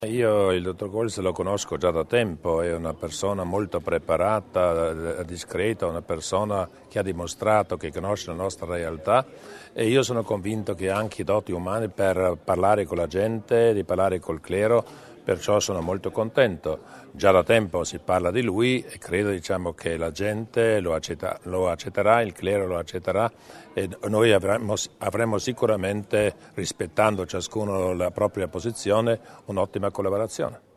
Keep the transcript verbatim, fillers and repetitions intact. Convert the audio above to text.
Io il dottor Goltz lo conosco già da tempo, è una persona molto preparata, discreta, una persona che ha dimostrato che conosce la nostra realtà e io sono convinto che ha anche i doti umani per parlare con la gente, di parlare col clero, perciò sono molto contento. Già da tempo si parla di lui e credo diciamo, che la gente lo, accetta, lo accetterà, il clero lo accetterà e noi avremo, avremo sicuramente, rispettando ciascuno la propria posizione, un'ottima collaborazione.